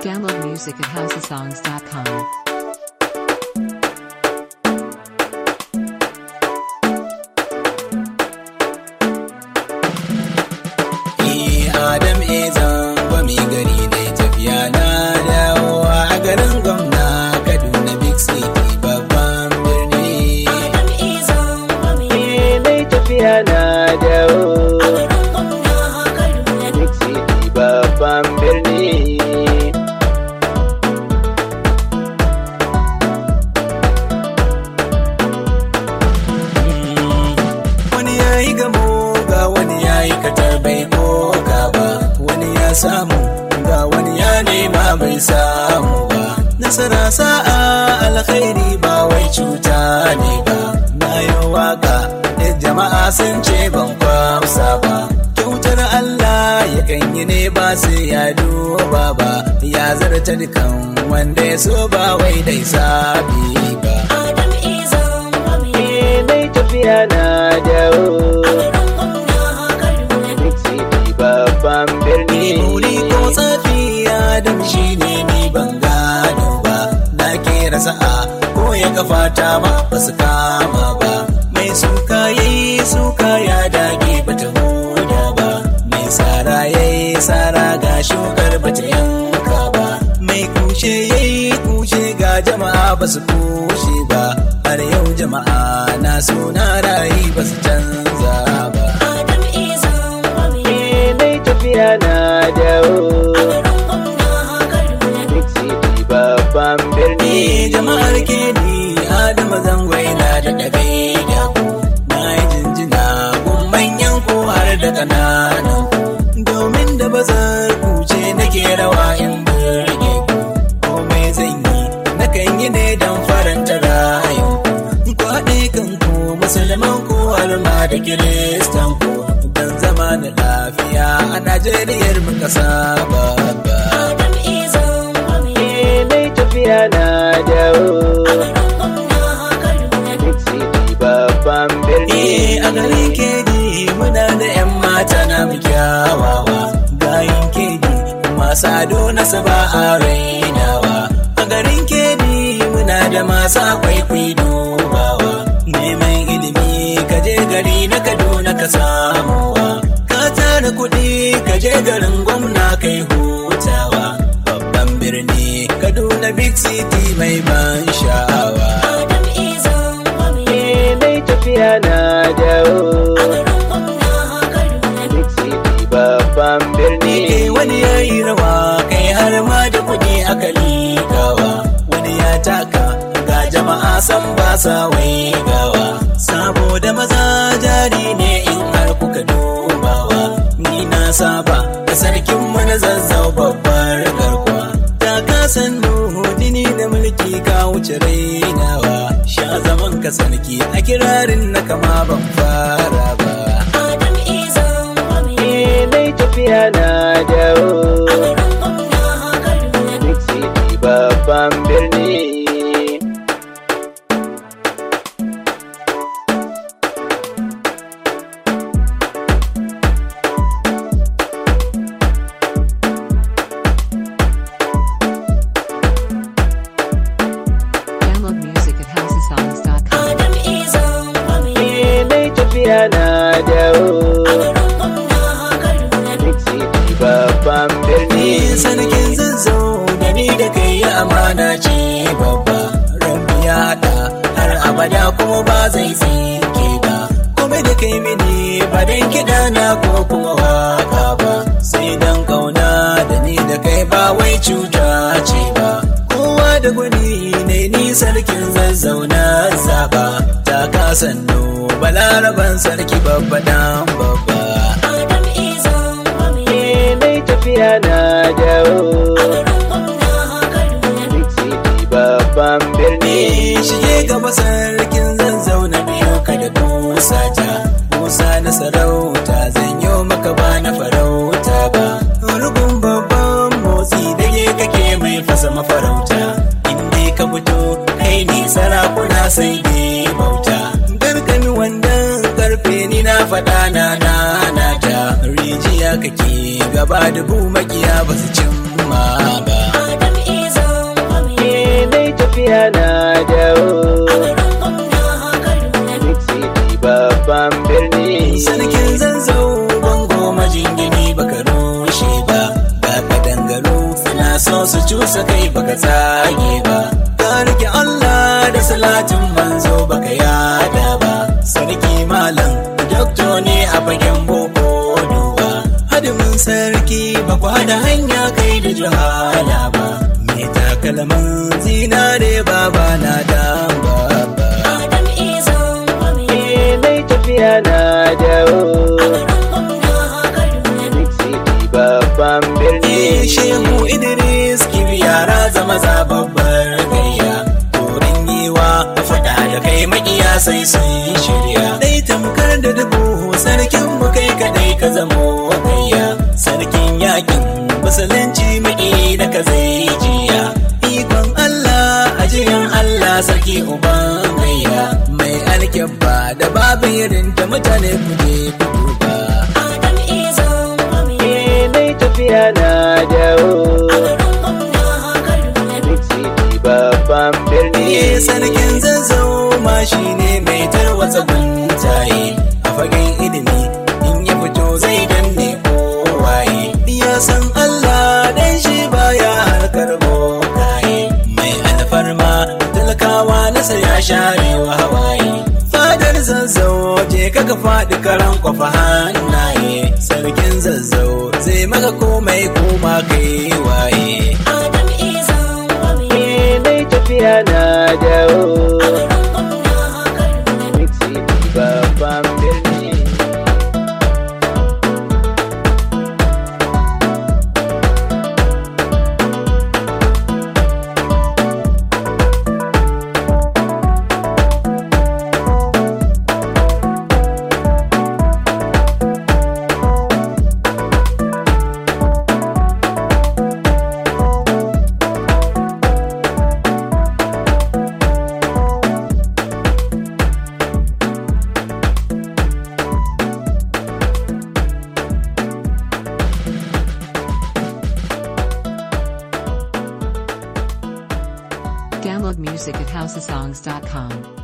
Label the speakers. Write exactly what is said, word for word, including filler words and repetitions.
Speaker 1: Download music at house of songs dot com.
Speaker 2: Adam Ezan gwami gari dai tafiya na dawo a garin gwamna Kaduna Big City babban birni.
Speaker 3: Adam Ezan gwami
Speaker 2: dai tafiya na dawo
Speaker 3: a garin gwamna Kaduna
Speaker 2: Big City babban birni. Wani yayi gamo ga wani yayi katar bai koka ba, wani ya samu ga wani ya nema bai samu ba. Nasara sa'a alkhairi ba wai cuta ne ba. Na yi waka da jama'a sun ce ban kwamsa ba. Kyautar Allah ya kan yi ne ba sai ya duba ba. Ya zarta dukan wanda ya so ba wai dai sabi ba.
Speaker 3: Adam Ezan gwami
Speaker 2: Dai tafiya na dawo. Babban birni Muli ko tsafiya don shi ne ni ban gano ba. Na kera sa'a ko ya kafata ma ba su kama ba. Mai suka yayi suka ya dage bata huda ba. Mai sara yayi sara ga shukar bata yanka ba. Mai kushe yayi kushe ga jama'a ba su kushe ba. Har yau jama'a na suna rayi ba su canza ba.
Speaker 3: Adam Ezan gwami
Speaker 2: Tafiya na dawo
Speaker 3: Kaduna
Speaker 2: Big City babban birni. Jama'ar Kedi Adama Zangwai na da dabe da ku. Na yi jinjina gun manyan ku har da ƙananan ku. Domin da bazar kuce nake rawa in burge ku. Komai zan yi na kan yi ne don faranta rayun ku. Ku haɗe kanku musulman ku har ma da kiristan ku. Don zama na lafiya a Najeriyar mu kasa babba.
Speaker 3: Adam Ezan gwami
Speaker 2: Dai tafiya na dawo
Speaker 3: Kaduna
Speaker 2: Big City babban birni. A garin Kedi muna da 'yan mata na mu kyawawa. Gayin Kedi masu ado na saba a rainawa. A garin Kedi muna da masu akwai dubawa. Neman ilimi ka je gari na Kaduna ka samuwa. Ka tara kuɗi ka je garin gwamna kai hutawa. Babban birni Kaduna Big City mai ban sha'awa.
Speaker 3: Adam Ezan gwami
Speaker 2: Dai tafiya na dawo
Speaker 3: Kaduna
Speaker 2: Big City babban birni. Wani ya yi rawa kai har ma da kuɗi aka ligawa. Wani ya taka ga jama'a san ba sa waigawa. Saboda maza jari ne in har kuka dubawa. Ni na saba da sarkin mana zazzau babbar garkuwa. Ta ka sannu jini da mulki ka wuce rainawa. Sha zaman ka sarki a kirarin na kama ban fara ba.
Speaker 3: Adam Ezan gwami
Speaker 2: Dai tafiya na dawo
Speaker 3: Kaduna
Speaker 2: Big City babban birni.
Speaker 1: Download music at house of songs dot com.
Speaker 3: Adam Ezan gwami
Speaker 2: Dai tafiya na dawo
Speaker 3: Kaduna
Speaker 2: Big City babban birni. Sarkin zazzau da ni da kai ya amana ce babba. Rabbi ya haɗa har abada kuma ba zai tsinke ba. Kuma da kai mini ba dan kiɗa na ko kuma waka ba. Sai dan kauna da ni da kai ba wai cuta ce ba. Kowa da gwani ne ni sarkin zazzau na zaba. Ta kasanno balaraban sarki babba dan babba.
Speaker 3: Adam Ezan gwami
Speaker 2: Dai tafiya na dawo
Speaker 3: Kaduna
Speaker 2: Big City babban birni. Shige gaba sarkin zan zauna biyu ka da kusa ta. Musa na sarauta zan yi maka ba na farauta ba. Rugun babban motsi dage kake mai fasa mafarauta. Inda ka fito kai ni sarakuna sai dai bauta. Gargami wannan karfe ni na faɗa na na ta. Rijiya kake gaba dubu makiya ba su cimma ba.
Speaker 3: Adam izan gwamna.
Speaker 2: Eh, nai tafiya na dawo.
Speaker 3: A garin gwamna Kaduna.
Speaker 2: Big City babban birni. Sarkin Zazzau bango majingini baka rushe ba. Ga kadangaru suna so su cusa kai baka tsage ba. Ka rike Allah da salatin manzo baka yada ba. Sarki malam dokto ne a fagen boko duba. Hadimin sarki ba ku hada hanya kai da juhala ba. Me takalmin zinare baba na dan baba.
Speaker 3: Adam izan gwamna.
Speaker 2: Eh, nai tafiya na dawo.
Speaker 3: A garin gwamna Kaduna.
Speaker 2: Big City babban birni. Shehu Idris kibiyara zama zababbar gayya. Turin giwa faɗa da kai makiya sai sun shirya. Dai tamkar da dubu sarkin mu kai kadai ka zamo gayya. Sarkin yakin musulunci maki da ka zai jiya. Ikon Allah ajiyan Allah sarki uban gayya. Mai alkyabba da babu irin ta mutane kuje ku duba.
Speaker 3: Adam izan gwamna.
Speaker 2: Eh, nai tafiya na dawo.
Speaker 3: A garin gwamna Kaduna.
Speaker 2: Big City babban birni. Sarkin Zazzau ma shi ne mai tarwatsa guntaye. A fagen ilimi in ya fito zai danne kowaye. Ya san Allah dan shi baya harkar bokaye. Mai alfarma talakawa nasa ya share wa hawaye. Fadar Zazzau je kaka faɗi karan kwafa hannaye. Sarkin Zazzau zai maka komai koma kai waye.
Speaker 3: Adam izan gwamna.
Speaker 2: Eh, nai tafiya na dawo.
Speaker 3: A garin gwamna Kaduna.
Speaker 2: Big City babban birni.
Speaker 1: Download music at housesongs dot com.